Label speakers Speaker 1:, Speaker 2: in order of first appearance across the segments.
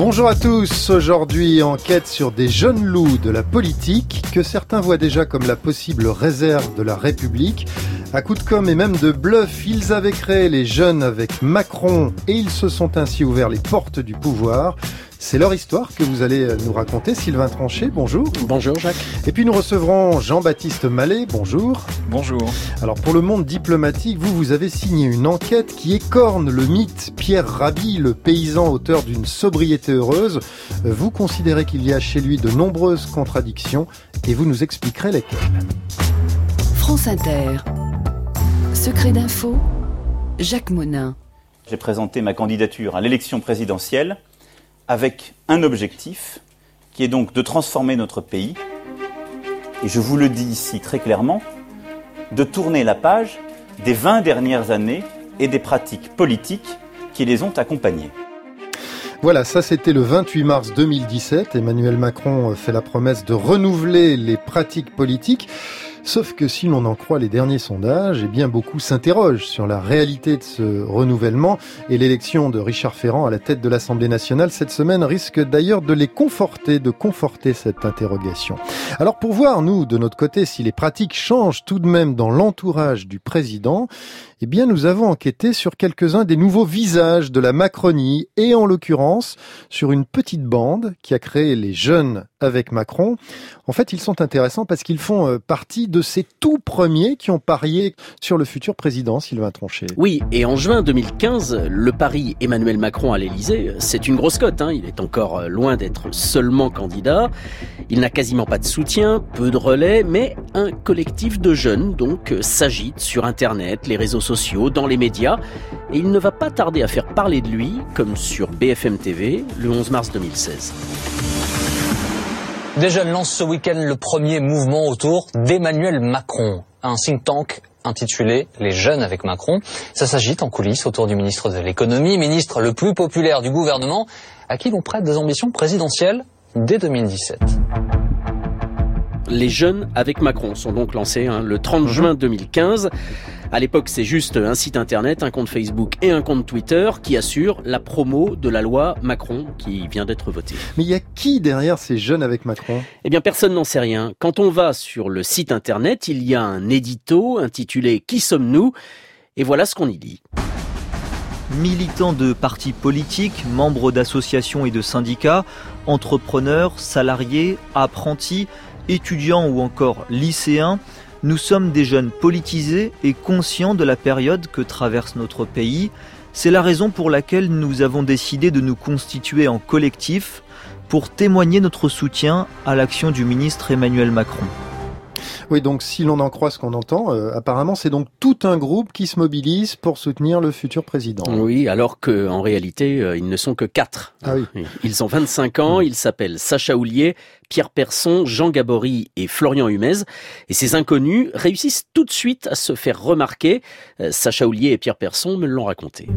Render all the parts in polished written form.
Speaker 1: Bonjour à tous, aujourd'hui enquête sur des jeunes loups de la politique que certains voient déjà comme la possible réserve de la République. À coups de com' et même de bluff, ils avaient créé les Jeunes avec Macron et ils se sont ainsi ouverts les portes du pouvoir. C'est leur histoire que vous allez nous raconter. Sylvain Tronchet, bonjour.
Speaker 2: Bonjour Jacques.
Speaker 1: Et puis nous recevrons Jean-Baptiste Mallet, bonjour.
Speaker 3: Bonjour.
Speaker 1: Alors pour le monde diplomatique, vous avez signé une enquête qui écorne le mythe Pierre Rabhi, le paysan auteur d'une sobriété heureuse. Vous considérez qu'il y a chez lui de nombreuses contradictions et vous nous expliquerez lesquelles.
Speaker 4: France Inter. Secret d'info, Jacques Monin.
Speaker 5: J'ai présenté ma candidature à l'élection présidentielle avec un objectif qui est donc de transformer notre pays, et je vous le dis ici très clairement, de tourner la page des 20 dernières années et des pratiques politiques qui les ont accompagnées.
Speaker 1: Voilà, ça c'était le 28 mars 2017. Emmanuel Macron fait la promesse de renouveler les pratiques politiques. Sauf que si l'on en croit les derniers sondages, eh bien beaucoup s'interrogent sur la réalité de ce renouvellement et l'élection de Richard Ferrand à la tête de l'Assemblée nationale cette semaine risque d'ailleurs de conforter cette interrogation. Alors pour voir, nous, de notre côté, si les pratiques changent tout de même dans l'entourage du président, eh bien nous avons enquêté sur quelques-uns des nouveaux visages de la Macronie et en l'occurrence sur une petite bande qui a créé les Jeunes avec Macron. En fait, ils sont intéressants parce qu'ils font partie de ces tout premiers qui ont parié sur le futur président, Sylvain Tronchet.
Speaker 2: Oui, et en juin 2015, le pari Emmanuel Macron à l'Élysée, c'est une grosse cote. Il est encore loin d'être seulement candidat. Il n'a quasiment pas de soutien, peu de relais, mais un collectif de jeunes donc s'agite sur Internet, les réseaux sociaux, dans les médias. Et il ne va pas tarder à faire parler de lui, comme sur BFM TV, le 11 mars 2016.
Speaker 6: Des jeunes lancent ce week-end le premier mouvement autour d'Emmanuel Macron, un think tank intitulé « Les Jeunes avec Macron ». Ça s'agite en coulisses autour du ministre de l'économie, ministre le plus populaire du gouvernement, à qui l'on prête des ambitions présidentielles dès 2017.
Speaker 2: Les Jeunes avec Macron sont donc lancés le 30 juin 2015. À l'époque, c'est juste un site internet, un compte Facebook et un compte Twitter qui assurent la promo de la loi Macron qui vient d'être votée.
Speaker 1: Mais il y a qui derrière ces Jeunes avec Macron ?
Speaker 2: Eh bien, personne n'en sait rien. Quand on va sur le site internet, il y a un édito intitulé « Qui sommes-nous ?» et voilà ce qu'on y lit.
Speaker 7: Militants de partis politiques, membres d'associations et de syndicats, entrepreneurs, salariés, apprentis, étudiants ou encore lycéens, nous sommes des jeunes politisés et conscients de la période que traverse notre pays. C'est la raison pour laquelle nous avons décidé de nous constituer en collectif pour témoigner notre soutien à l'action du ministre Emmanuel Macron.
Speaker 1: Oui, donc si l'on en croit ce qu'on entend, apparemment c'est donc tout un groupe qui se mobilise pour soutenir le futur président.
Speaker 2: Oui, alors qu'en réalité, ils ne sont que 4.
Speaker 1: Ah oui.
Speaker 2: Ils ont 25 ans, ils s'appellent Sacha Houlié, Pierre Persson, Jean Gabory et Florian Humez. Et ces inconnus réussissent tout de suite à se faire remarquer. Sacha Houlié et Pierre Persson me l'ont raconté.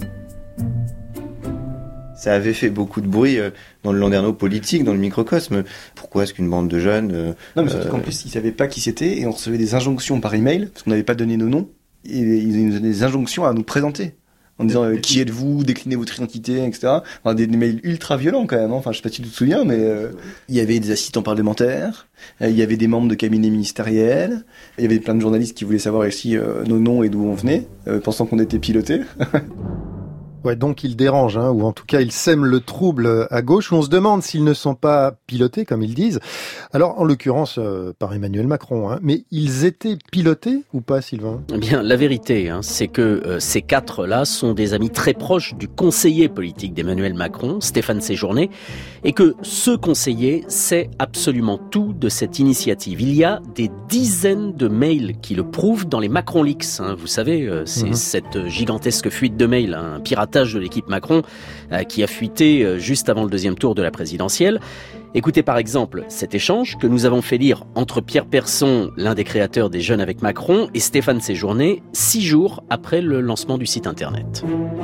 Speaker 8: Ça avait fait beaucoup de bruit dans le landerneau politique, dans le microcosme. Pourquoi est-ce qu'une bande de jeunes...
Speaker 3: Non, mais surtout qu'en plus, ils savaient pas qui c'était, et on recevait des injonctions par email, parce qu'on n'avait pas donné nos noms, et ils nous donnaient des injonctions à nous présenter, en disant qui êtes-vous, déclinez votre identité, etc. Enfin, des mails ultra violents quand même, enfin je sais pas si tu te souviens, mais il y avait des assistants parlementaires, il y avait des membres de cabinets ministériels, il y avait plein de journalistes qui voulaient savoir ici nos noms et d'où on venait, pensant qu'on était pilotés.
Speaker 1: Ouais, donc ils dérangent, ou en tout cas ils sèment le trouble à gauche, où on se demande s'ils ne sont pas pilotés, comme ils disent. Alors, en l'occurrence, par Emmanuel Macron, mais ils étaient pilotés ou pas, Sylvain ?
Speaker 2: Eh bien, la vérité, c'est que ces 4-là sont des amis très proches du conseiller politique d'Emmanuel Macron, Stéphane Séjourné, et que ce conseiller sait absolument tout de cette initiative. Il y a des dizaines de mails qui le prouvent dans les Macron Leaks. Vous savez, c'est cette gigantesque fuite de mails, un piratage de l'équipe Macron qui a fuité juste avant le deuxième tour de la présidentielle. Écoutez par exemple cet échange que nous avons fait lire entre Pierre Persson, l'un des créateurs des Jeunes avec Macron, et Stéphane Séjourné, 6 jours après le lancement du site internet.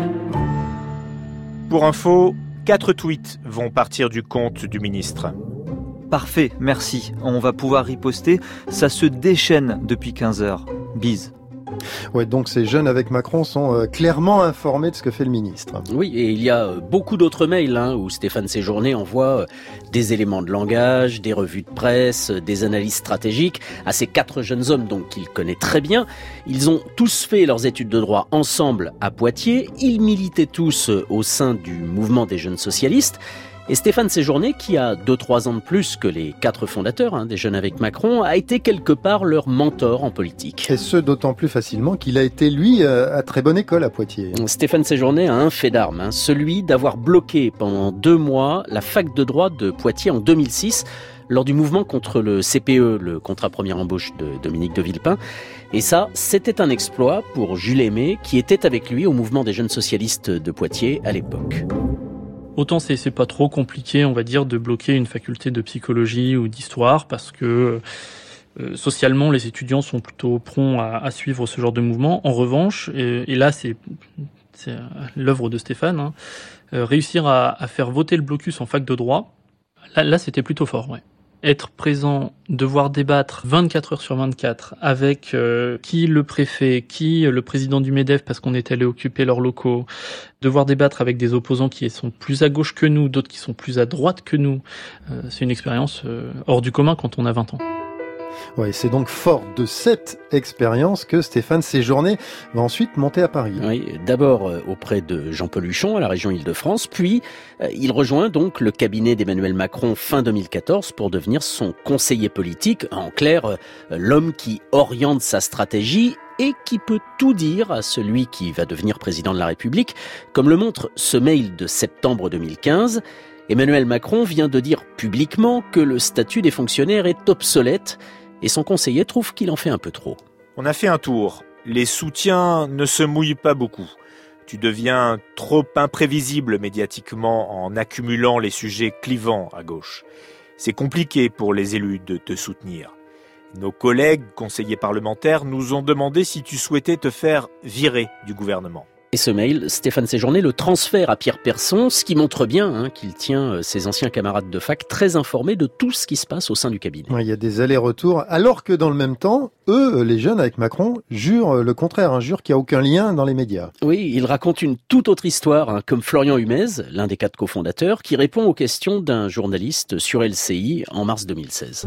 Speaker 9: Pour info, 4 tweets vont partir du compte du ministre.
Speaker 7: Parfait, merci. On va pouvoir riposter. Ça se déchaîne depuis 15 heures. Bise.
Speaker 1: Ouais, donc ces jeunes avec Macron sont clairement informés de ce que fait le ministre.
Speaker 2: Oui, et il y a beaucoup d'autres mails où Stéphane Séjourné envoie des éléments de langage, des revues de presse, des analyses stratégiques à ces 4 jeunes hommes donc qu'il connaît très bien. Ils ont tous fait leurs études de droit ensemble à Poitiers. Ils militaient tous au sein du mouvement des jeunes socialistes. Et Stéphane Séjourné, qui a 2-3 ans de plus que les 4 fondateurs des Jeunes avec Macron, a été quelque part leur mentor en politique.
Speaker 1: Et ce, d'autant plus facilement qu'il a été, lui, à très bonne école à Poitiers.
Speaker 2: Stéphane Séjourné a un fait d'armes, celui d'avoir bloqué pendant 2 mois la fac de droit de Poitiers en 2006, lors du mouvement contre le CPE, le contrat première embauche de Dominique de Villepin. Et ça, c'était un exploit pour Jules Aimé, qui était avec lui au mouvement des jeunes socialistes de Poitiers à l'époque.
Speaker 10: Autant c'est pas trop compliqué, on va dire, de bloquer une faculté de psychologie ou d'histoire parce que socialement, les étudiants sont plutôt prompts à suivre ce genre de mouvement. En revanche, et là c'est l'œuvre de Stéphane, réussir à faire voter le blocus en fac de droit, là c'était plutôt fort, ouais. Être présent, devoir débattre 24 heures sur 24 avec qui le préfet, qui le président du MEDEF parce qu'on est allé occuper leurs locaux, devoir débattre avec des opposants qui sont plus à gauche que nous, d'autres qui sont plus à droite que nous, c'est une expérience hors du commun quand on a 20 ans.
Speaker 1: Ouais, c'est donc fort de cette expérience que Stéphane Séjourné va ensuite monter à Paris.
Speaker 2: Oui, d'abord auprès de Jean-Paul Huchon à la région Île-de-France, puis il rejoint donc le cabinet d'Emmanuel Macron fin 2014 pour devenir son conseiller politique, en clair, l'homme qui oriente sa stratégie et qui peut tout dire à celui qui va devenir président de la République, comme le montre ce mail de septembre 2015. Emmanuel Macron vient de dire publiquement que le statut des fonctionnaires est obsolète et son conseiller trouve qu'il en fait un peu trop.
Speaker 9: On a fait un tour. Les soutiens ne se mouillent pas beaucoup. Tu deviens trop imprévisible médiatiquement en accumulant les sujets clivants à gauche. C'est compliqué pour les élus de te soutenir. Nos collègues, conseillers parlementaires, nous ont demandé si tu souhaitais te faire virer du gouvernement.
Speaker 2: Et ce mail, Stéphane Séjourné le transfère à Pierre Persson, ce qui montre bien qu'il tient ses anciens camarades de fac très informés de tout ce qui se passe au sein du cabinet.
Speaker 1: Ouais, il y a des allers-retours, alors que dans le même temps, eux, les jeunes avec Macron, jurent le contraire, jurent qu'il n'y a aucun lien dans les médias.
Speaker 2: Oui, ils racontent une toute autre histoire, comme Florian Humez, l'un des 4 cofondateurs, qui répond aux questions d'un journaliste sur LCI en mars 2016.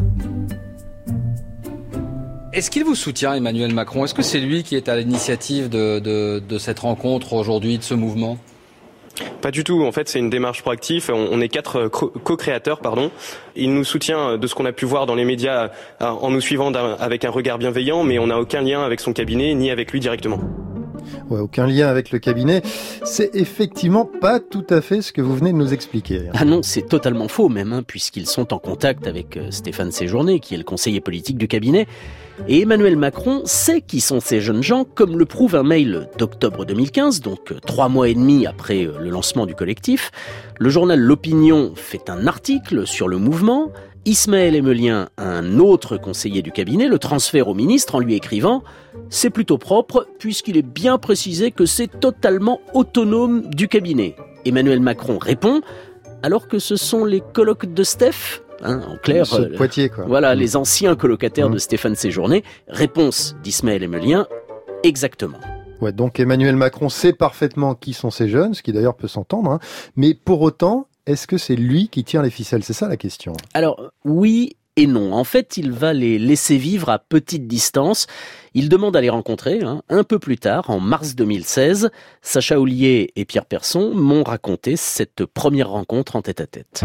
Speaker 11: Est-ce qu'il vous soutient, Emmanuel Macron ? Est-ce que c'est lui qui est à l'initiative de cette rencontre aujourd'hui, de ce mouvement ?
Speaker 12: Pas du tout. En fait, c'est une démarche proactive. On est 4 co-créateurs, Il nous soutient de ce qu'on a pu voir dans les médias en nous suivant avec un regard bienveillant, mais on n'a aucun lien avec son cabinet ni avec lui directement.
Speaker 1: Ouais, aucun lien avec le cabinet. C'est effectivement pas tout à fait ce que vous venez de nous expliquer.
Speaker 2: Ah non, c'est totalement faux même, puisqu'ils sont en contact avec Stéphane Séjourné, qui est le conseiller politique du cabinet. Et Emmanuel Macron sait qui sont ces jeunes gens, comme le prouve un mail d'octobre 2015, donc 3 mois et demi après le lancement du collectif. Le journal L'Opinion fait un article sur le mouvement. Ismaël Emelien, un autre conseiller du cabinet, le transfère au ministre en lui écrivant « C'est plutôt propre puisqu'il est bien précisé que c'est totalement autonome du cabinet ». Emmanuel Macron répond alors que ce sont les colocs de Steph, en clair,
Speaker 1: Poitiers, quoi.
Speaker 2: Voilà, les anciens colocataires de Stéphane Séjourné. Réponse d'Ismaël Emelien, exactement.
Speaker 1: Ouais, donc Emmanuel Macron sait parfaitement qui sont ces jeunes, ce qui d'ailleurs peut s'entendre, mais pour autant, est-ce que c'est lui qui tire les ficelles ? C'est ça la question.
Speaker 2: Alors, oui et non. En fait, il va les laisser vivre à petite distance. Il demande à les rencontrer un peu plus tard, en mars 2016. Sacha Houlier et Pierre Persson m'ont raconté cette première rencontre en tête-à-tête.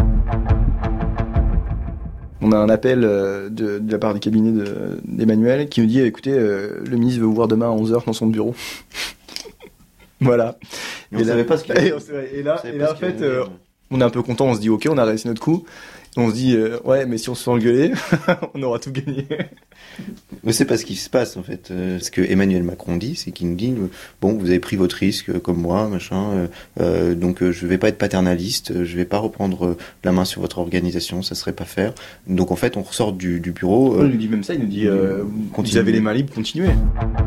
Speaker 3: On a un appel de la part du cabinet d'Emmanuel qui nous dit « Écoutez, le ministre veut vous voir demain à 11h dans son bureau. » Voilà.
Speaker 8: Et on ne savait pas ce qu'il y avait.
Speaker 3: Et là, en fait, on est un peu content, on se dit « Ok, on a réussi notre coup. » On se dit « Ouais, mais si on se fait engueuler, on aura tout gagné. »
Speaker 8: Mais c'est pas ce qui se passe, en fait. Ce que Emmanuel Macron dit, c'est qu'il nous dit « Bon, vous avez pris votre risque, comme moi, machin, donc je vais pas être paternaliste, je vais pas reprendre la main sur votre organisation, ça serait pas faire. » Donc en fait, on ressort du bureau.
Speaker 3: On lui dit même ça, il nous dit « Vous avez les mains libres, continuez. »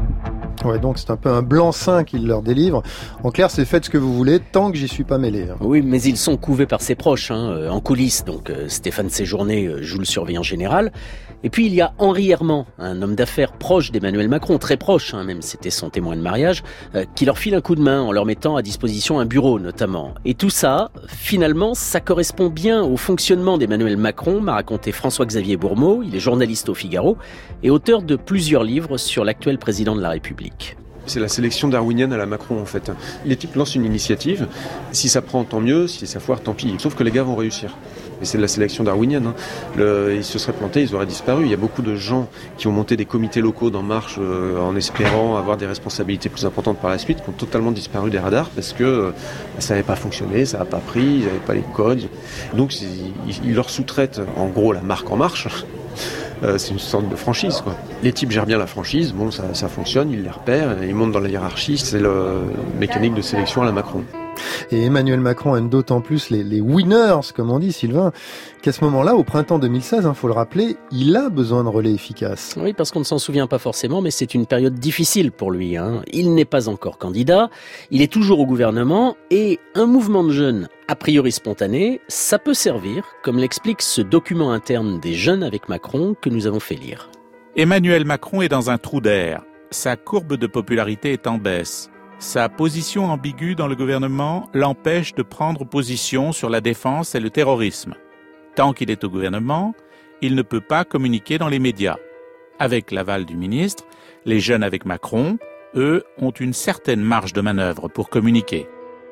Speaker 1: Ouais, donc c'est un peu un blanc-seing qu'il leur délivre. En clair, c'est faites ce que vous voulez, tant que j'y suis pas mêlé.
Speaker 2: Oui, mais ils sont couvés par ses proches, en coulisses. Donc Stéphane Séjourné joue le surveillant général. Et puis il y a Henri Herman, un homme d'affaires proche d'Emmanuel Macron, très proche, même c'était son témoin de mariage, qui leur file un coup de main en leur mettant à disposition un bureau notamment. Et tout ça, finalement, ça correspond bien au fonctionnement d'Emmanuel Macron, m'a raconté François-Xavier Bourmeau. Il est journaliste au Figaro et auteur de plusieurs livres sur l'actuel président de la République.
Speaker 13: C'est la sélection darwinienne à la Macron, en fait. Les types lancent une initiative. Si ça prend, tant mieux. Si ça foire, tant pis. Sauf que les gars vont réussir. Et c'est de la sélection darwinienne. Ils se seraient plantés, ils auraient disparu. Il y a beaucoup de gens qui ont monté des comités locaux d'En Marche en espérant avoir des responsabilités plus importantes par la suite, qui ont totalement disparu des radars parce que ça n'avait pas fonctionné, ça n'a pas pris, ils n'avaient pas les codes. Donc ils leur sous-traitent en gros la marque En Marche. C'est une sorte de franchise, quoi. Les types gèrent bien la franchise, bon, ça fonctionne, ils les repèrent, ils montent dans la hiérarchie, c'est la mécanique de sélection à la Macron.
Speaker 1: Et Emmanuel Macron aime d'autant plus les winners, comme on dit, Sylvain, qu'à ce moment-là, au printemps 2016, faut le rappeler, il a besoin de relais efficaces.
Speaker 2: Oui, parce qu'on ne s'en souvient pas forcément, mais c'est une période difficile pour lui. Il n'est pas encore candidat, il est toujours au gouvernement, et un mouvement de jeunes a priori spontané, ça peut servir, comme l'explique ce document interne des Jeunes avec Macron que nous avons fait lire.
Speaker 14: Emmanuel Macron est dans un trou d'air. Sa courbe de popularité est en baisse. Sa position ambiguë dans le gouvernement l'empêche de prendre position sur la défense et le terrorisme. Tant qu'il est au gouvernement, il ne peut pas communiquer dans les médias. Avec l'aval du ministre, les Jeunes avec Macron, eux, ont une certaine marge de manœuvre pour communiquer.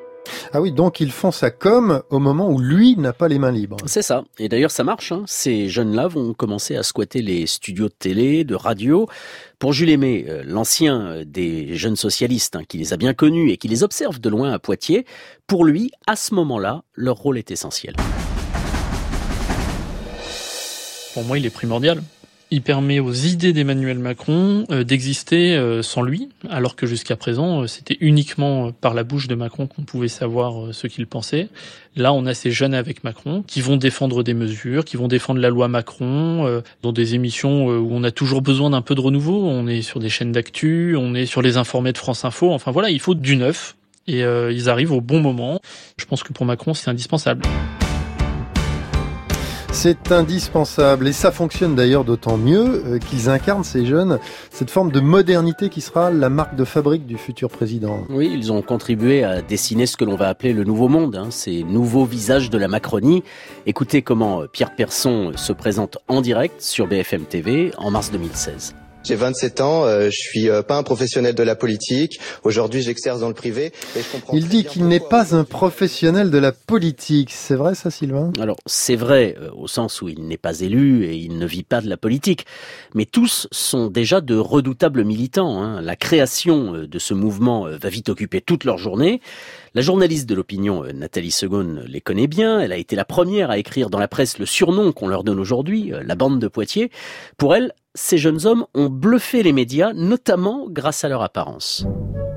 Speaker 1: Ah oui, donc ils font sa com au moment où lui n'a pas les mains libres.
Speaker 2: C'est ça. Et d'ailleurs, ça marche. Ces jeunes-là vont commencer à squatter les studios de télé, de radio. Pour Jules Aimé, l'ancien des jeunes socialistes, qui les a bien connus et qui les observe de loin à Poitiers, pour lui, à ce moment-là, leur rôle est essentiel.
Speaker 10: Pour moi, il est primordial. Il permet aux idées d'Emmanuel Macron d'exister sans lui, alors que jusqu'à présent, c'était uniquement par la bouche de Macron qu'on pouvait savoir ce qu'il pensait. Là, on a ces jeunes avec Macron qui vont défendre des mesures, qui vont défendre la loi Macron, dans des émissions où on a toujours besoin d'un peu de renouveau. On est sur des chaînes d'actu, on est sur les informés de France Info. Enfin voilà, il faut du neuf et ils arrivent au bon moment. Je pense que pour Macron, c'est indispensable.
Speaker 1: C'est indispensable et ça fonctionne d'ailleurs d'autant mieux qu'ils incarnent, ces jeunes, cette forme de modernité qui sera la marque de fabrique du futur président.
Speaker 2: Oui, ils ont contribué à dessiner ce que l'on va appeler le nouveau monde, ces nouveaux visages de la Macronie. Écoutez comment Pierre Persson se présente en direct sur BFM TV en mars 2016.
Speaker 15: J'ai 27 ans, je suis pas un professionnel de la politique. Aujourd'hui, j'exerce dans le privé. Et je comprends
Speaker 1: il dit qu'il n'est pas un professionnel de la politique. C'est vrai ça, Sylvain ?
Speaker 2: Alors, c'est vrai au sens où il n'est pas élu et il ne vit pas de la politique. Mais tous sont déjà de redoutables militants. La création de ce mouvement va vite occuper toute leur journée. La journaliste de l'opinion, Nathalie Segonne, les connaît bien. Elle a été la première à écrire dans la presse le surnom qu'on leur donne aujourd'hui, la bande de Poitiers. Pour elle, ces jeunes hommes ont bluffé les médias, notamment grâce à leur apparence.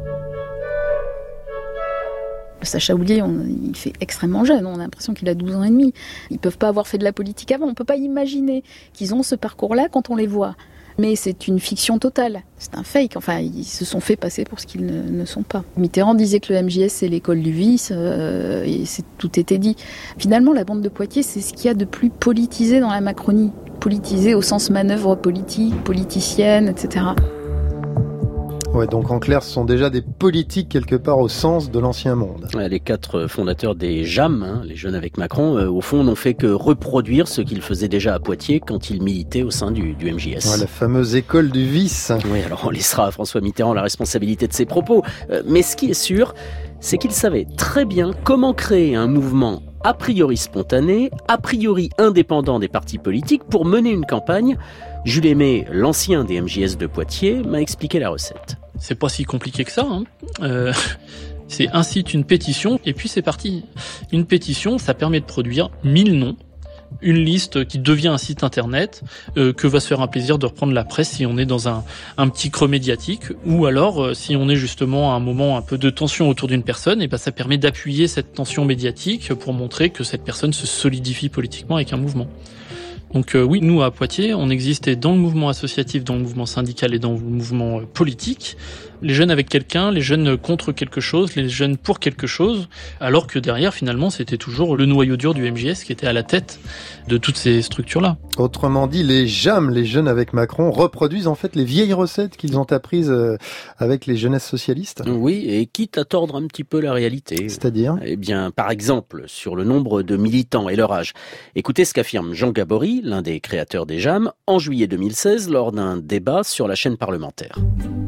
Speaker 16: Sacha Houlier, il fait extrêmement jeune, on a l'impression qu'il a 12 ans et demi. Ils peuvent pas avoir fait de la politique avant, on peut pas imaginer qu'ils ont ce parcours-là quand on les voit. Mais c'est une fiction totale, c'est un fake, ils se sont fait passer pour ce qu'ils ne sont pas. Mitterrand disait que le MJS c'est l'école du vice, et tout était dit. Finalement, la bande de Poitiers, c'est ce qu'il y a de plus politisé dans la Macronie. Politisé au sens manœuvre politique, politicienne, etc.
Speaker 1: Ouais, donc en clair, ce sont déjà des politiques quelque part au sens de l'ancien monde.
Speaker 2: Les 4 fondateurs des JAM, les Jeunes avec Macron, au fond n'ont fait que reproduire ce qu'ils faisaient déjà à Poitiers quand ils militaient au sein du MJS.
Speaker 1: Ouais, la fameuse école du vice.
Speaker 2: Oui, alors on laissera à François Mitterrand la responsabilité de ses propos. Mais ce qui est sûr, c'est qu'il savait très bien comment créer un mouvement a priori spontané, a priori indépendant des partis politiques pour mener une campagne. Jules Aimé, l'ancien des MJS de Poitiers, m'a expliqué la recette.
Speaker 10: C'est pas si compliqué que ça. C'est incite une pétition et puis c'est parti. Une pétition, ça permet de produire 1000 noms. Une liste qui devient un site internet que va se faire un plaisir de reprendre la presse si on est dans un petit creux médiatique ou alors si on est justement à un moment un peu de tension autour d'une personne, et ça permet d'appuyer cette tension médiatique pour montrer que cette personne se solidifie politiquement avec un mouvement. Donc oui, nous à Poitiers, on existait dans le mouvement associatif, dans le mouvement syndical et dans le mouvement politique les jeunes avec quelqu'un, les jeunes contre quelque chose, les jeunes pour quelque chose, alors que derrière, finalement, c'était toujours le noyau dur du MJS qui était à la tête de toutes ces structures-là.
Speaker 1: Autrement dit, les JAM, les jeunes avec Macron, reproduisent en fait les vieilles recettes qu'ils ont apprises avec les jeunesses socialistes.
Speaker 2: Oui, et quitte à tordre un petit peu la réalité.
Speaker 1: C'est-à-dire ?
Speaker 2: Eh bien, par exemple, sur le nombre de militants et leur âge. Écoutez ce qu'affirme Jean Gabory, l'un des créateurs des JAM, en juillet 2016, lors d'un débat sur la chaîne parlementaire.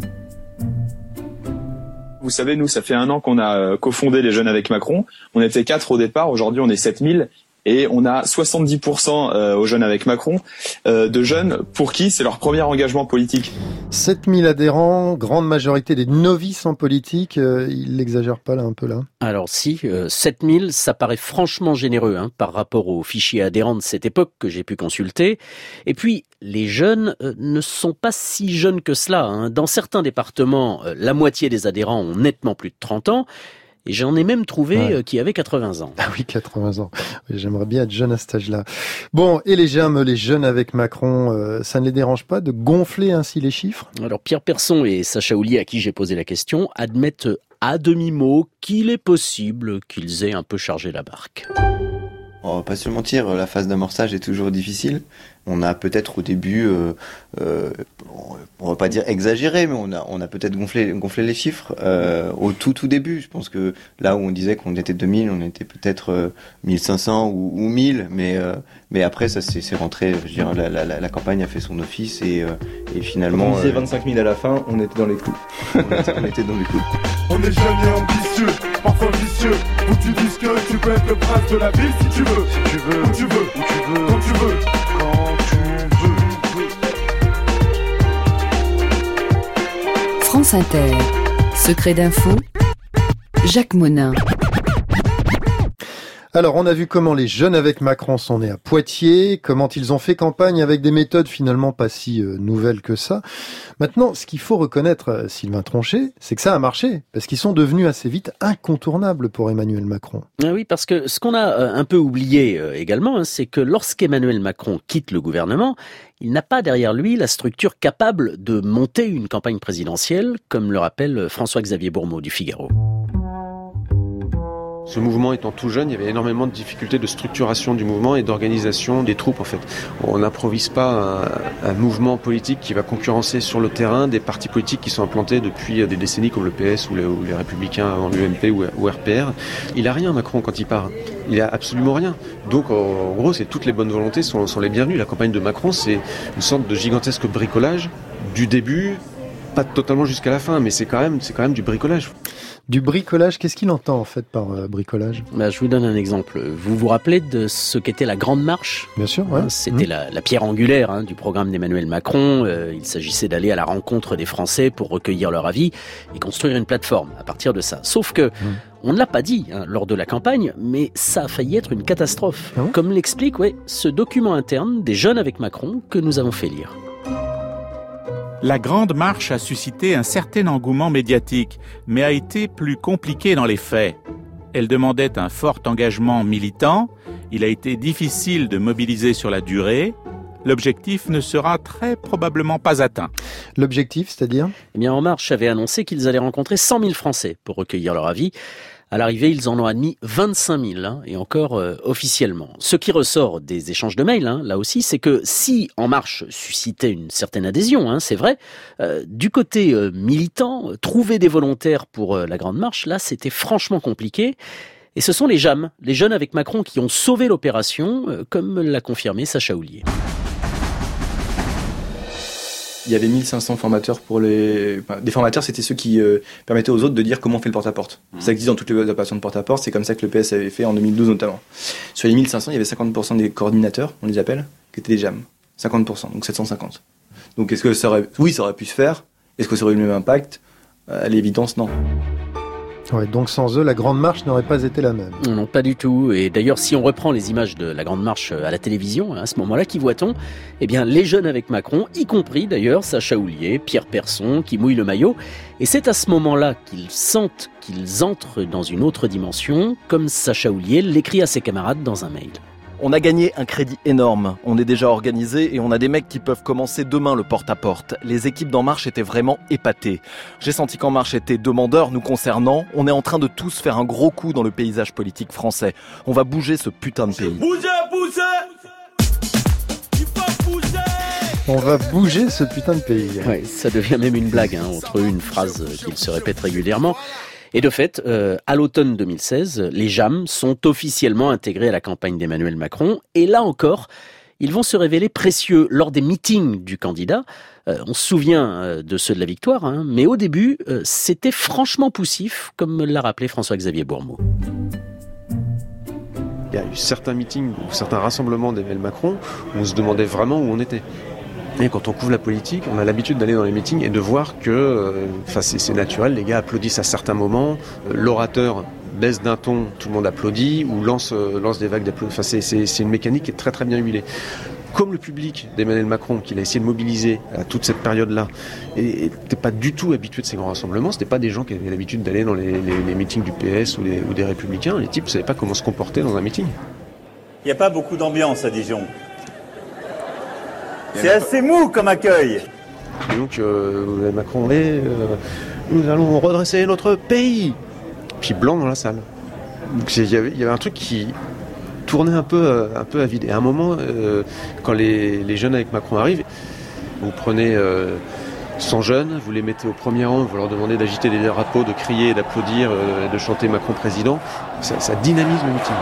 Speaker 17: Vous savez, nous, ça fait 1 an qu'on a cofondé les Jeunes avec Macron. On était 4 au départ, aujourd'hui on est 7000. Et on a 70% aux Jeunes avec Macron, de jeunes pour qui c'est leur premier engagement politique.
Speaker 1: 7000 adhérents, grande majorité des novices en politique, il l'exagère pas là un peu là ?
Speaker 2: Alors si, 7000, ça paraît franchement généreux par rapport aux fichiers adhérents de cette époque que j'ai pu consulter. Et puis, les jeunes ne sont pas si jeunes que cela. Dans certains départements, la moitié des adhérents ont nettement plus de 30 ans. Et j'en ai même trouvé qui avaient 80 ans.
Speaker 1: Ah oui, 80 ans. Oui, j'aimerais bien être jeune à cet âge-là. Bon, et les JAM, les jeunes avec Macron, ça ne les dérange pas de gonfler ainsi les chiffres ?
Speaker 2: Alors Pierre Persson et Sacha Houlié, à qui j'ai posé la question, admettent à demi-mot qu'il est possible qu'ils aient un peu chargé la barque.
Speaker 8: On va pas se mentir, la phase d'amorçage est toujours difficile. On a peut-être au début, on va pas dire exagéré, mais on a peut-être gonflé les chiffres au tout début. Je pense que là où on disait qu'on était 2000, on était peut-être 1500 ou 1000, mais après ça c'est rentré. Je veux dire, la campagne a fait son office et finalement.
Speaker 3: On disait 25 000 à la fin, on était dans les clous. on était dans les clous.
Speaker 18: On est jeunes et ambitieux, parfois vicieux. Où tu dis que tu peux être le prince de la ville si tu veux. Si tu veux, où tu veux, où tu veux, quand tu veux, quand tu veux.
Speaker 4: France Inter, Secret d'info, Jacques Monin.
Speaker 1: Alors, on a vu comment les jeunes avec Macron sont nés à Poitiers, comment ils ont fait campagne avec des méthodes finalement pas si nouvelles que ça. Maintenant, ce qu'il faut reconnaître, Sylvain Tronchet, c'est que ça a marché, parce qu'ils sont devenus assez vite incontournables pour Emmanuel Macron.
Speaker 2: Ah oui, parce que ce qu'on a un peu oublié également, c'est que lorsqu'Emmanuel Macron quitte le gouvernement, il n'a pas derrière lui la structure capable de monter une campagne présidentielle, comme le rappelle François-Xavier Bourmeau du Figaro.
Speaker 13: Ce mouvement étant tout jeune, il y avait énormément de difficultés de structuration du mouvement et d'organisation des troupes en fait. On n'improvise pas un mouvement politique qui va concurrencer sur le terrain des partis politiques qui sont implantés depuis des décennies comme le PS ou les Républicains en UMP ou RPR. Il a rien Macron quand il part. Il a absolument rien. Donc en gros, c'est toutes les bonnes volontés sont les bienvenues. La campagne de Macron, c'est une sorte de gigantesque bricolage du début, pas totalement jusqu'à la fin, mais c'est quand même du bricolage.
Speaker 1: Du bricolage, qu'est-ce qu'il entend en fait par bricolage ?
Speaker 2: Je vous donne un exemple. Vous vous rappelez de ce qu'était la Grande Marche ?
Speaker 1: Bien sûr, ouais.
Speaker 2: C'était la pierre angulaire du programme d'Emmanuel Macron. Il s'agissait d'aller à la rencontre des Français pour recueillir leur avis et construire une plateforme à partir de ça. Sauf que on ne l'a pas dit lors de la campagne, mais ça a failli être une catastrophe. Comme l'explique ce document interne des Jeunes avec Macron que nous avons fait lire.
Speaker 14: La Grande Marche a suscité un certain engouement médiatique, mais a été plus compliquée dans les faits. Elle demandait un fort engagement militant, il a été difficile de mobiliser sur la durée, l'objectif ne sera très probablement pas atteint.
Speaker 1: L'objectif, c'est-à-dire ?
Speaker 2: Eh bien, En Marche avait annoncé qu'ils allaient rencontrer 100 000 Français pour recueillir leur avis. À l'arrivée, ils en ont admis 25 000, et encore officiellement. Ce qui ressort des échanges de mails, là aussi, c'est que si En Marche suscitait une certaine adhésion, c'est vrai, du côté militant, trouver des volontaires pour la Grande Marche, là, c'était franchement compliqué. Et ce sont les JAM, les Jeunes avec Macron, qui ont sauvé l'opération, comme l'a confirmé Sacha Houlié.
Speaker 3: Il y avait 1500 formateurs des formateurs, c'était ceux qui permettaient aux autres de dire comment on fait le porte-à-porte. Ça existe dans toutes les opérations de porte-à-porte, c'est comme ça que le PS avait fait en 2012 notamment. Sur les 1500, il y avait 50% des coordinateurs, on les appelle, qui étaient des JAM. 50%, donc 750. Donc est-ce que ça aurait pu se faire ? Est-ce que ça aurait eu le même impact ? À l'évidence, non.
Speaker 1: Ouais, donc sans eux, la Grande Marche n'aurait pas été la même.
Speaker 2: Non, pas du tout. Et d'ailleurs, si on reprend les images de la Grande Marche à la télévision, à ce moment-là, qui voit-on ? Eh bien, les Jeunes avec Macron, y compris d'ailleurs Sacha Houlié, Pierre Persson, qui mouille le maillot. Et c'est à ce moment-là qu'ils sentent qu'ils entrent dans une autre dimension, comme Sacha Houlié l'écrit à ses camarades dans un mail.
Speaker 19: On a gagné un crédit énorme, on est déjà organisé et on a des mecs qui peuvent commencer demain le porte-à-porte. Les équipes d'En Marche étaient vraiment épatées. J'ai senti qu'En Marche était demandeur nous concernant. On est en train de tous faire un gros coup dans le paysage politique français. On va bouger ce putain de pays.
Speaker 18: Bougez. Il faut bouger.
Speaker 1: On va bouger ce putain de pays.
Speaker 2: Ouais, ça devient même une blague, entre eux, une phrase qu'il se répète régulièrement. Et de fait, à l'automne 2016, les JAM sont officiellement intégrés à la campagne d'Emmanuel Macron. Et là encore, ils vont se révéler précieux lors des meetings du candidat. On se souvient de ceux de la victoire, mais au début, c'était franchement poussif, comme l'a rappelé François-Xavier Bourmeau.
Speaker 13: Il y a eu certains meetings ou certains rassemblements d'Emmanuel Macron où on se demandait vraiment où on était. Et quand on couvre la politique, on a l'habitude d'aller dans les meetings et de voir que c'est naturel, les gars applaudissent à certains moments, l'orateur baisse d'un ton, tout le monde applaudit, ou lance des vagues d'applaudissements. C'est une mécanique qui est très très bien huilée. Comme le public d'Emmanuel Macron, qu'il a essayé de mobiliser à toute cette période-là, n'était pas du tout habitué de ces grands rassemblements, c'était pas des gens qui avaient l'habitude d'aller dans les meetings du PS ou des Républicains, les types ne savaient pas comment se comporter dans un meeting.
Speaker 5: Il n'y a pas beaucoup d'ambiance à Dijon. C'est assez mou comme accueil.
Speaker 13: Et donc Macron nous allons redresser notre pays. Puis blanc dans la salle. Donc il y avait un truc qui tournait un peu à vide. Et à un moment, quand les jeunes avec Macron arrivent, vous prenez 100 jeunes, vous les mettez au premier rang, vous leur demandez d'agiter des drapeaux, de crier, d'applaudir, de chanter Macron président. Ça dynamise le meeting.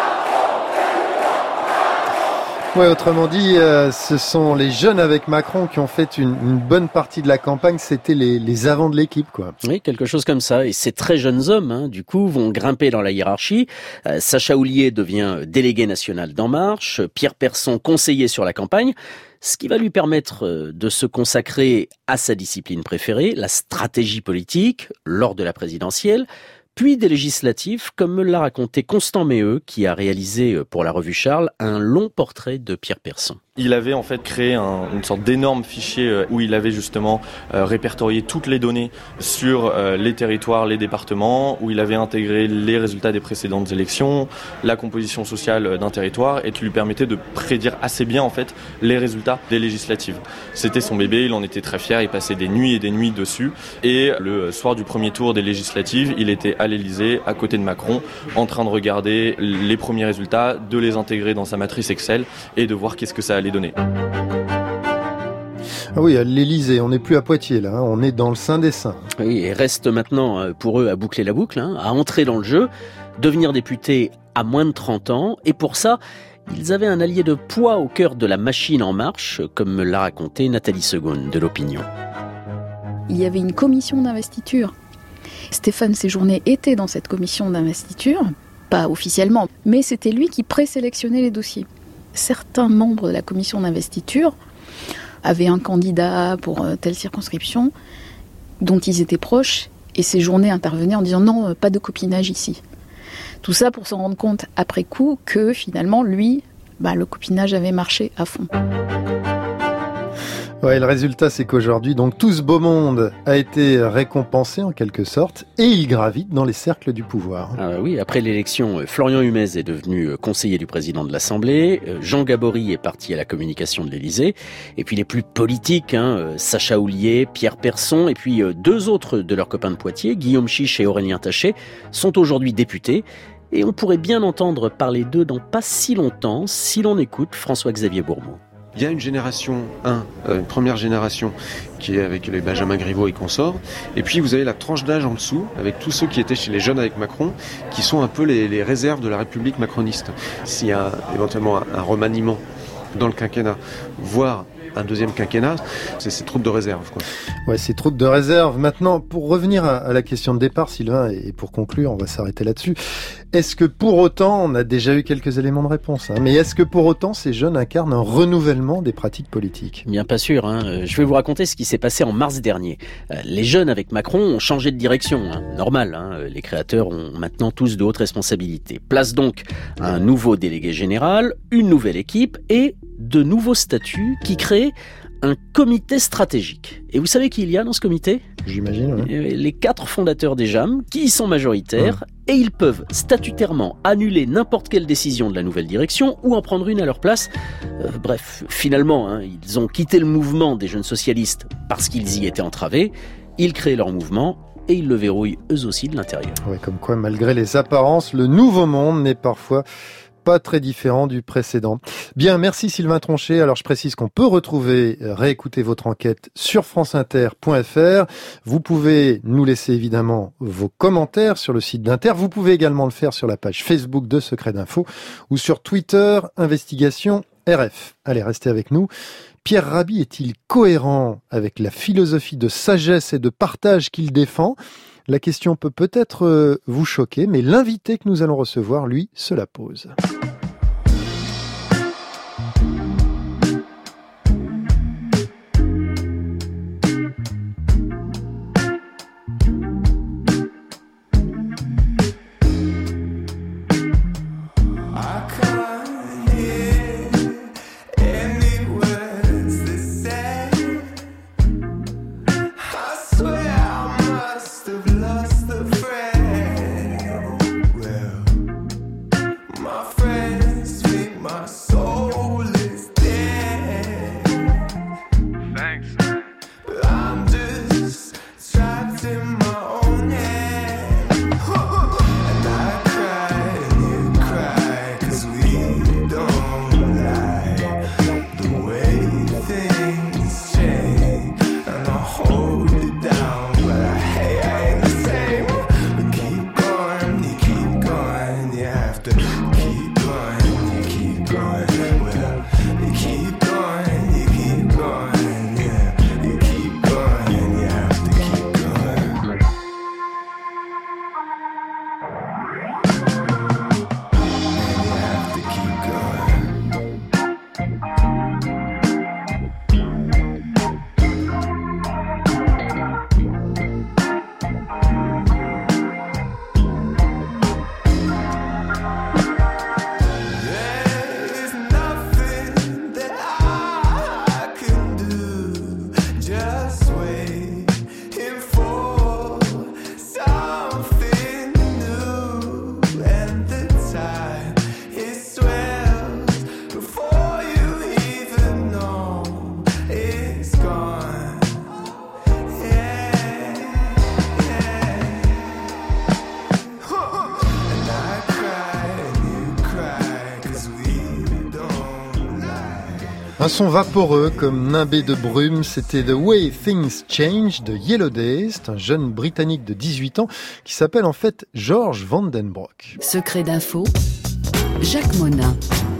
Speaker 1: Ouais, autrement dit, ce sont les jeunes avec Macron qui ont fait une bonne partie de la campagne. C'était les avants de l'équipe, quoi.
Speaker 2: Oui, quelque chose comme ça. Et ces très jeunes hommes, du coup, vont grimper dans la hiérarchie. Sacha Houlié devient délégué national d'En Marche. Pierre Persson, conseiller sur la campagne. Ce qui va lui permettre de se consacrer à sa discipline préférée, la stratégie politique, lors de la présidentielle. Puis des législatives, comme me l'a raconté Constant Méheux, qui a réalisé pour la revue Charles un long portrait de Pierre Persson.
Speaker 20: Il avait en fait créé une sorte d'énorme fichier où il avait justement répertorié toutes les données sur les territoires, les départements, où il avait intégré les résultats des précédentes élections, la composition sociale d'un territoire, et qui lui permettait de prédire assez bien en fait les résultats des législatives. C'était son bébé, il en était très fier, il passait des nuits et des nuits dessus, et le soir du premier tour des législatives, il était à l'Élysée, à côté de Macron, en train de regarder les premiers résultats, de les intégrer dans sa matrice Excel et de voir qu'est-ce que ça allait donner.
Speaker 1: Ah oui, à l'Élysée, on n'est plus à Poitiers là, on est dans le sein des saints.
Speaker 2: Oui, et reste maintenant pour eux à boucler la boucle, à entrer dans le jeu, devenir député à moins de 30 ans, et pour ça, ils avaient un allié de poids au cœur de la machine En Marche, comme me l'a raconté Nathalie Segonde de l'Opinion.
Speaker 16: Il y avait une commission d'investiture. Stéphane Séjourné était dans cette commission d'investiture, pas officiellement, mais c'était lui qui présélectionnait les dossiers. Certains membres de la commission d'investiture avaient un candidat pour telle circonscription dont ils étaient proches, et Séjourné intervenait en disant non, pas de copinage ici. Tout ça pour s'en rendre compte après coup que finalement, lui, le copinage avait marché à fond.
Speaker 1: Ouais, le résultat, c'est qu'aujourd'hui, donc, tout ce beau monde a été récompensé en quelque sorte, et il gravite dans les cercles du pouvoir.
Speaker 2: Ah oui, après l'élection, Florian Humez est devenu conseiller du président de l'Assemblée, Jean Gabory est parti à la communication de l'Élysée, et puis les plus politiques, Sacha Houlié, Pierre Persson, et puis deux autres de leurs copains de Poitiers, Guillaume Chiche et Aurélien Taché, sont aujourd'hui députés. Et on pourrait bien entendre parler d'eux dans pas si longtemps, si l'on écoute François-Xavier Bourmeau.
Speaker 13: Il y a une génération 1, une première génération qui est avec les Benjamin Griveaux et consorts. Et puis vous avez la tranche d'âge en dessous, avec tous ceux qui étaient chez les jeunes avec Macron, qui sont un peu les réserves de la République macroniste. S'il y a éventuellement un remaniement dans le quinquennat, voire un deuxième quinquennat, c'est ces troupes de réserve, quoi.
Speaker 1: Ouais, ces troupes de réserve. Maintenant, pour revenir à la question de départ, Sylvain, et pour conclure, on va s'arrêter là-dessus. Est-ce que pour autant, on a déjà eu quelques éléments de réponse, mais est-ce que pour autant ces jeunes incarnent un renouvellement des pratiques politiques ?
Speaker 2: Bien pas sûr. Je vais vous raconter ce qui s'est passé en mars dernier. Les jeunes avec Macron ont changé de direction. Normal, les créateurs ont maintenant tous de hautes responsabilités. Place donc un nouveau délégué général, une nouvelle équipe et de nouveaux statuts qui créent un comité stratégique. Et vous savez qui il y a dans ce comité ?
Speaker 1: J'imagine, oui.
Speaker 2: Les 4 fondateurs des JAM, qui y sont majoritaires, et ils peuvent statutairement annuler n'importe quelle décision de la nouvelle direction ou en prendre une à leur place. Bref, finalement, ils ont quitté le mouvement des jeunes socialistes parce qu'ils y étaient entravés, ils créent leur mouvement et ils le verrouillent eux aussi de l'intérieur.
Speaker 1: Ouais, comme quoi, malgré les apparences, le nouveau monde n'est parfois pas très différent du précédent. Bien, merci Sylvain Tronchet. Alors je précise qu'on peut réécouter votre enquête sur franceinter.fr. Vous pouvez nous laisser évidemment vos commentaires sur le site d'Inter. Vous pouvez également le faire sur la page Facebook de Secret d'Info ou sur Twitter, Investigation RF. Allez, restez avec nous. Pierre Rabhi est-il cohérent avec la philosophie de sagesse et de partage qu'il défend ? La question peut peut-être vous choquer, mais l'invité que nous allons recevoir, lui, se la pose. Un son vaporeux comme nimbé de brume, c'était The Way Things Change de Yellow Days. C'est un jeune Britannique de 18 ans qui s'appelle en fait George Vandenbroek.
Speaker 4: Secret d'info, Jacques Monin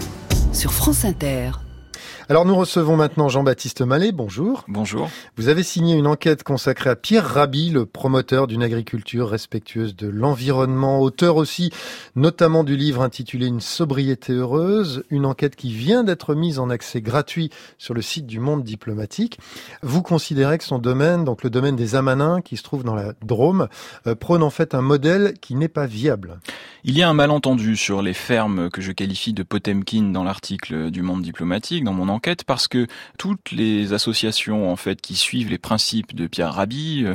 Speaker 4: sur France Inter.
Speaker 1: Alors nous recevons maintenant Jean-Baptiste Mallet, bonjour.
Speaker 21: Bonjour.
Speaker 1: Vous avez signé une enquête consacrée à Pierre Rabhi, le promoteur d'une agriculture respectueuse de l'environnement, auteur aussi notamment du livre intitulé Une sobriété heureuse, une enquête qui vient d'être mise en accès gratuit sur le site du Monde diplomatique. Vous considérez que son domaine, donc le domaine des Amanins qui se trouve dans la Drôme, prône en fait un modèle qui n'est pas viable.
Speaker 21: Il y a un malentendu sur les fermes que je qualifie de Potemkin dans l'article du Monde diplomatique, dans mon enquête, parce que toutes les associations en fait qui suivent les principes de Pierre Rabhi,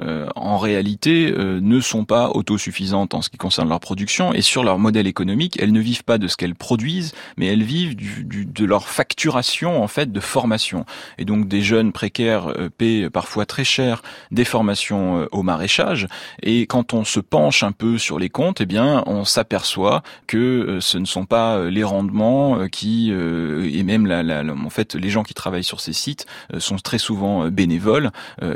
Speaker 21: en réalité, ne sont pas autosuffisantes en ce qui concerne leur production, et sur leur modèle économique, elles ne vivent pas de ce qu'elles produisent, mais elles vivent de leur facturation en fait de formation. Et donc des jeunes précaires paient parfois très cher des formations au maraîchage, et quand on se penche un peu sur les comptes, eh bien on s'aperçoit que ce ne sont pas les rendements qui et même en fait les gens qui travaillent sur ces sites sont très souvent bénévoles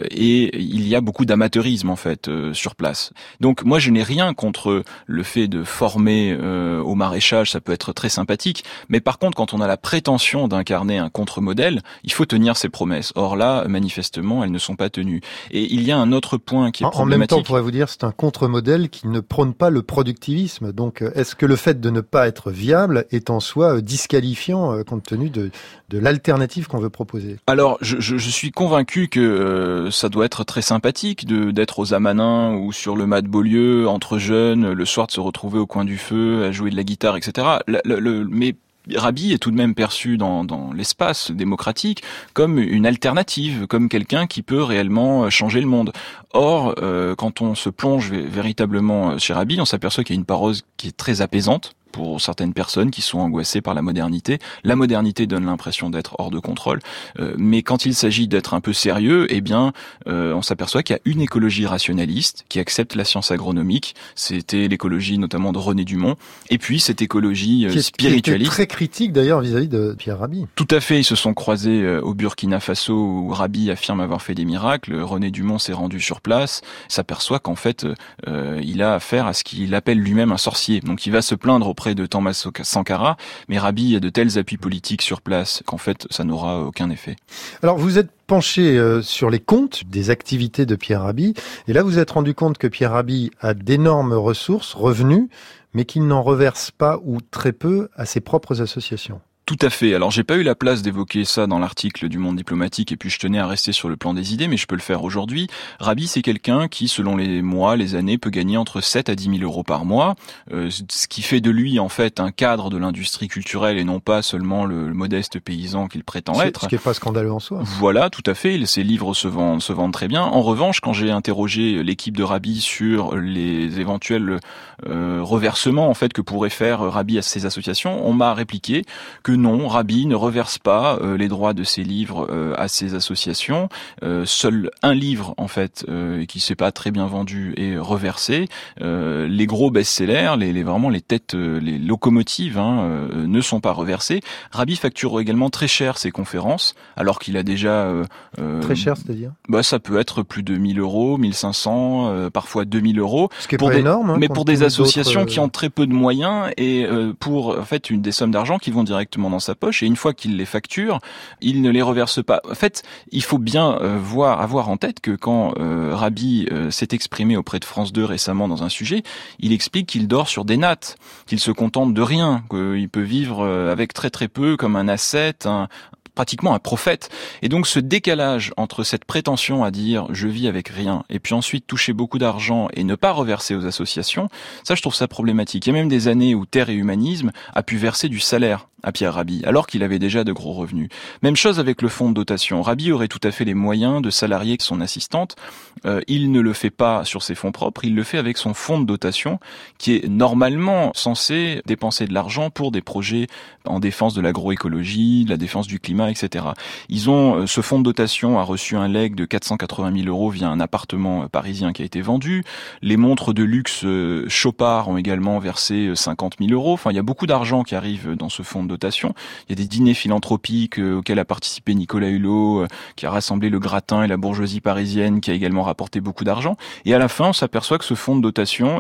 Speaker 21: et il y a beaucoup d'amateurisme en fait sur place. Donc moi je n'ai rien contre le fait de former au maraîchage, ça peut être très sympathique, mais par contre quand on a la prétention d'incarner un contre-modèle, il faut tenir ses promesses. Or là manifestement elles ne sont pas tenues. Et il y a un autre point qui est problématique.
Speaker 1: En même temps on pourrait vous dire c'est un contre-modèle qui ne prône pas le productivisme. Donc, est-ce que le fait de ne pas être viable est en soi disqualifiant compte tenu de l'alternative qu'on veut proposer ?
Speaker 21: Alors, je suis convaincu que ça doit être très sympathique d'être aux Amanins ou sur le Mas de Beaulieu, entre jeunes, le soir de se retrouver au coin du feu, à jouer de la guitare, etc. Mais Rabbi est tout de même perçu dans l'espace démocratique comme une alternative, comme quelqu'un qui peut réellement changer le monde. Or, quand on se plonge véritablement chez Rabbi, on s'aperçoit qu'il y a une parole qui est très apaisante pour certaines personnes qui sont angoissées par la modernité. La modernité donne l'impression d'être hors de contrôle, mais quand il s'agit d'être un peu sérieux, eh bien, on s'aperçoit qu'il y a une écologie rationaliste qui accepte la science agronomique. C'était l'écologie notamment de René Dumont, et puis cette écologie spiritualiste.
Speaker 1: Qui était très critique d'ailleurs vis-à-vis de Pierre Rabhi.
Speaker 21: Tout à fait, ils se sont croisés au Burkina Faso où Rabhi affirme avoir fait des miracles. René Dumont s'est rendu sur place, s'aperçoit qu'en fait, il a affaire à ce qu'il appelle lui-même un sorcier. Donc il va se plaindre auprès de Thomas Sankara, mais Rabhi a de tels appuis politiques sur place qu'en fait, ça n'aura aucun effet.
Speaker 1: Alors, vous êtes penché sur les comptes des activités de Pierre Rabhi, et là, vous êtes rendu compte que Pierre Rabhi a d'énormes ressources, revenus, mais qu'il n'en reverse pas ou très peu à ses propres associations.
Speaker 21: Tout à fait. Alors, j'ai pas eu la place d'évoquer ça dans l'article du Monde diplomatique et puis je tenais à rester sur le plan des idées, mais je peux le faire aujourd'hui. Rabhi, c'est quelqu'un qui, selon les mois, les années, peut gagner entre 7 à 10 000 euros par mois, ce qui fait de lui, en fait, un cadre de l'industrie culturelle et non pas seulement le modeste paysan qu'il prétend être.
Speaker 1: Ce qui est pas scandaleux en soi.
Speaker 21: Voilà, tout à fait. Ses livres se vendent très bien. En revanche, quand j'ai interrogé l'équipe de Rabhi sur les éventuels reversements, en fait, que pourrait faire Rabhi à ses associations, on m'a répliqué que non, Rabhi ne reverse pas les droits de ses livres à ses associations. Seul un livre, en fait, qui s'est pas très bien vendu est reversé. Les gros best-sellers, vraiment les têtes, les locomotives, ne sont pas reversés. Rabhi facture également très cher ses conférences, alors qu'il a déjà...
Speaker 1: très cher, c'est-à-dire
Speaker 21: ça peut être plus de 1 000 euros, 1 500, parfois 2 000 euros.
Speaker 1: Ce qui est pas énorme.
Speaker 21: Mais pour des associations qui ont très peu de moyens et pour, en fait, des sommes d'argent qui vont directement dans sa poche, et une fois qu'il les facture, il ne les reverse pas. En fait, il faut bien avoir en tête que quand Rabhi s'est exprimé auprès de France 2 récemment dans un sujet, il explique qu'il dort sur des nattes, qu'il se contente de rien, qu'il peut vivre avec très très peu comme un ascète, pratiquement un prophète. Et donc ce décalage entre cette prétention à dire je vis avec rien et puis ensuite toucher beaucoup d'argent et ne pas reverser aux associations, ça je trouve ça problématique. Il y a même des années où Terre et Humanisme a pu verser du salaire à Pierre Rabhi, alors qu'il avait déjà de gros revenus. Même chose avec le fonds de dotation. Rabhi aurait tout à fait les moyens de salarier son assistante. Il ne le fait pas sur ses fonds propres, il le fait avec son fonds de dotation, qui est normalement censé dépenser de l'argent pour des projets en défense de l'agroécologie, de la défense du climat, etc. Ce fonds de dotation a reçu un legs de 480 000 euros via un appartement parisien qui a été vendu. Les montres de luxe Chopard ont également versé 50 000 euros. Enfin, il y a beaucoup d'argent qui arrive dans ce fonds de dotation. Il y a des dîners philanthropiques auxquels a participé Nicolas Hulot, qui a rassemblé le gratin et la bourgeoisie parisienne, qui a également rapporté beaucoup d'argent. Et à la fin, on s'aperçoit que ce fonds de dotation,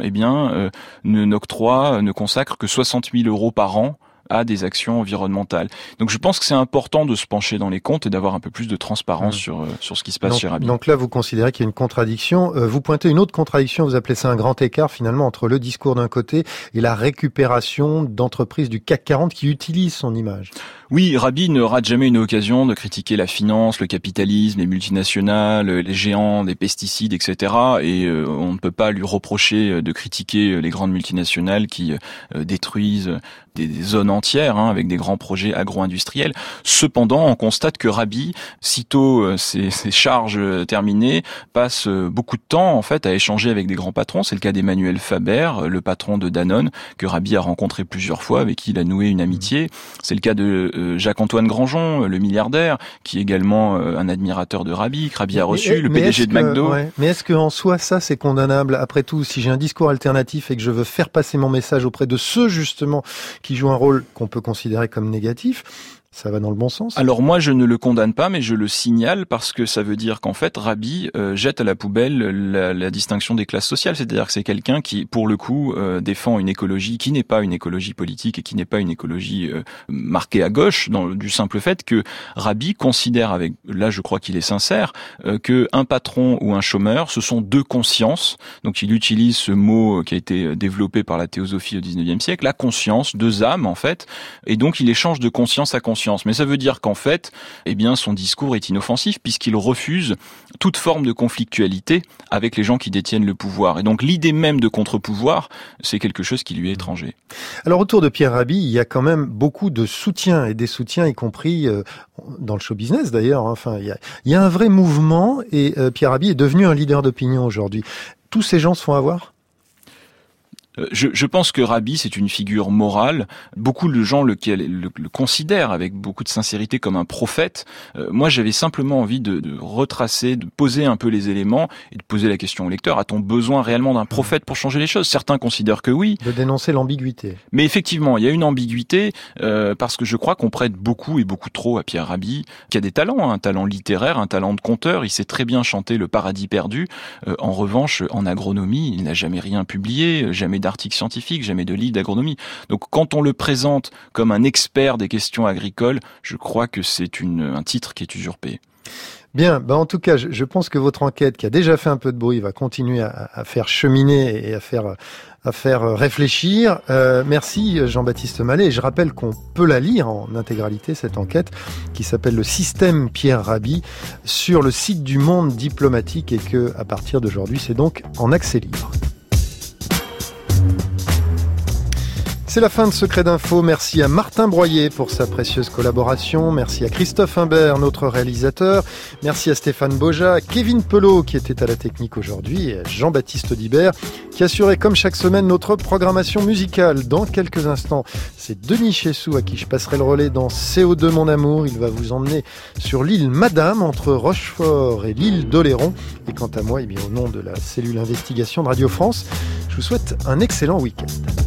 Speaker 21: ne consacre que 60 000 euros par an à des actions environnementales. Donc je pense que c'est important de se pencher dans les comptes et d'avoir un peu plus de transparence sur ce qui se passe chez Rabhi.
Speaker 1: Donc là, vous considérez qu'il y a une contradiction. Vous pointez une autre contradiction, vous appelez ça un grand écart finalement entre le discours d'un côté et la récupération d'entreprises du CAC 40 qui utilisent son image.
Speaker 21: Oui, Rabhi ne rate jamais une occasion de critiquer la finance, le capitalisme, les multinationales, les géants des pesticides, etc. Et on ne peut pas lui reprocher de critiquer les grandes multinationales qui détruisent des zones entières avec des grands projets agro-industriels. Cependant, on constate que Rabhi, sitôt ses charges terminées, passe beaucoup de temps en fait à échanger avec des grands patrons. C'est le cas d'Emmanuel Faber, le patron de Danone, que Rabhi a rencontré plusieurs fois, avec qui il a noué une amitié. C'est le cas de Jacques-Antoine Granjon, le milliardaire, qui est également un admirateur de Rabhi, que Rabhi a reçu, le PDG de McDo.
Speaker 1: Mais est-ce qu'en soi, ça, c'est condamnable? Après tout, si j'ai un discours alternatif et que je veux faire passer mon message auprès de ceux, justement, qui jouent un rôle qu'on peut considérer comme négatif, ça va dans le bon sens?
Speaker 21: Alors moi, je ne le condamne pas, mais je le signale parce que ça veut dire qu'en fait, Rabhi jette à la poubelle la distinction des classes sociales. C'est-à-dire que c'est quelqu'un qui, pour le coup, défend une écologie qui n'est pas une écologie politique et qui n'est pas une écologie marquée à gauche, du simple fait que Rabhi considère, là je crois qu'il est sincère, que un patron ou un chômeur, ce sont deux consciences. Donc il utilise ce mot qui a été développé par la théosophie au XIXe siècle, la conscience, deux âmes en fait. Et donc il échange de conscience à conscience. conscience. Mais ça veut dire qu'en fait, eh bien, son discours est inoffensif puisqu'il refuse toute forme de conflictualité avec les gens qui détiennent le pouvoir. Et donc l'idée même de contre-pouvoir, c'est quelque chose qui lui est étranger.
Speaker 1: Alors autour de Pierre Rabhi, il y a quand même beaucoup de soutien, et des soutiens y compris dans le show business d'ailleurs. Enfin, il y a un vrai mouvement, et Pierre Rabhi est devenu un leader d'opinion aujourd'hui. Tous ces gens se font avoir ?
Speaker 21: Je pense que Rabhi, c'est une figure morale. Beaucoup de gens le considèrent avec beaucoup de sincérité comme un prophète. Moi, j'avais simplement envie de retracer, de poser un peu les éléments et de poser la question au lecteur. A-t-on besoin réellement d'un prophète pour changer les choses ? Certains considèrent que oui.
Speaker 1: De dénoncer l'ambiguïté.
Speaker 21: Mais effectivement, il y a une ambiguïté parce que je crois qu'on prête beaucoup et beaucoup trop à Pierre Rabhi, qui a des talents, un talent littéraire, un talent de conteur. Il sait très bien chanter Le Paradis perdu. En revanche, en agronomie, il n'a jamais rien publié, jamais d'articles scientifiques, jamais de livres d'agronomie. Donc quand on le présente comme un expert des questions agricoles, je crois que c'est un titre qui est usurpé.
Speaker 1: Bien, en tout cas, je pense que votre enquête, qui a déjà fait un peu de bruit, va continuer à faire cheminer et à faire réfléchir. Merci Jean-Baptiste Mallet. Et je rappelle qu'on peut la lire en intégralité, cette enquête, qui s'appelle Le système Pierre Rabhi, sur le site du Monde diplomatique, et que, à partir d'aujourd'hui, c'est donc en accès libre. C'est la fin de Secret d'Info. Merci à Martin Broyer pour sa précieuse collaboration. Merci à Christophe Imbert, notre réalisateur. Merci à Stéphane Boja, à Kevin Pelot qui était à la technique aujourd'hui, et à Jean-Baptiste Audibert qui assurait comme chaque semaine notre programmation musicale. Dans quelques instants, c'est Denis Chessou à qui je passerai le relais dans CO2 Mon Amour. Il va vous emmener sur l'île Madame entre Rochefort et l'île d'Oléron. Et quant à moi, au nom de la cellule investigation de Radio France, je vous souhaite un excellent week-end.